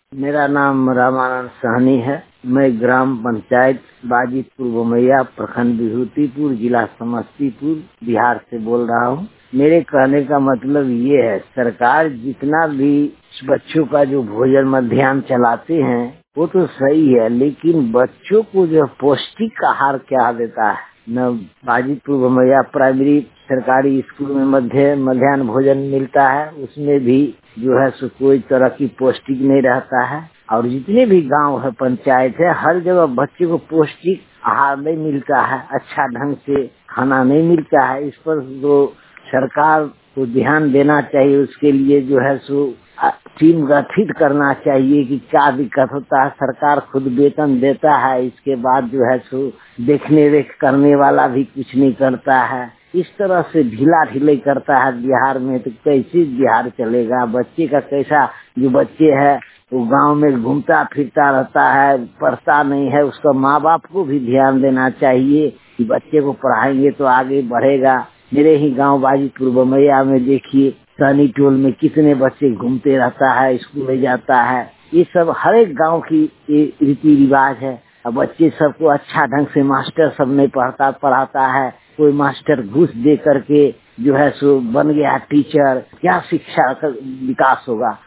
मेरा नाम रामानंद सहनी है। मैं ग्राम पंचायत बाजितपुर बमैया, प्रखंड विभूतिपुर, जिला समस्तीपुर, बिहार से बोल रहा हूँ। मेरे कहने का मतलब ये है, सरकार जितना भी बच्चों का जो भोजन मध्याह्न चलाते हैं वो तो सही है, लेकिन बच्चों को जो पौष्टिक आहार क्या देता है न। बाजितपुर बमैया प्राइमरी सरकारी स्कूल में मध्याह्न भोजन मिलता है, उसमें भी जो है सो कोई तरह की पौष्टिक नहीं रहता है। और जितने भी गांव है, पंचायत है, हर जगह बच्चे को पौष्टिक आहार नहीं मिलता है, अच्छा ढंग से खाना नहीं मिलता है। इस पर जो सरकार को ध्यान देना चाहिए, उसके लिए जो है सो टीम गठित करना चाहिए कि क्या दिक्कत होता है। सरकार खुद वेतन देता है, इसके बाद जो है सो देखने रेख करने वाला भी कुछ नहीं करता है। इस तरह से ढीला ढिलाई करता है बिहार में, तो कैसे बिहार चलेगा। बच्चे का कैसा, जो बच्चे है वो गांव में घूमता फिरता रहता है, पढ़ता नहीं है, उसका माँ बाप को भी ध्यान देना चाहिए कि बच्चे को पढ़ाएंगे तो आगे बढ़ेगा। मेरे ही गांव बाजितपुर बमैया में देखिए, सनी टोल में कितने बच्चे घूमते रहता है, स्कूल जाता है। ये सब हर एक गांव की रीति रिवाज है। अब बच्चे सबको अच्छा ढंग से मास्टर सब नहीं पढ़ाता है। कोई मास्टर घूस दे करके जो है सो बन गया टीचर, क्या शिक्षा का विकास होगा।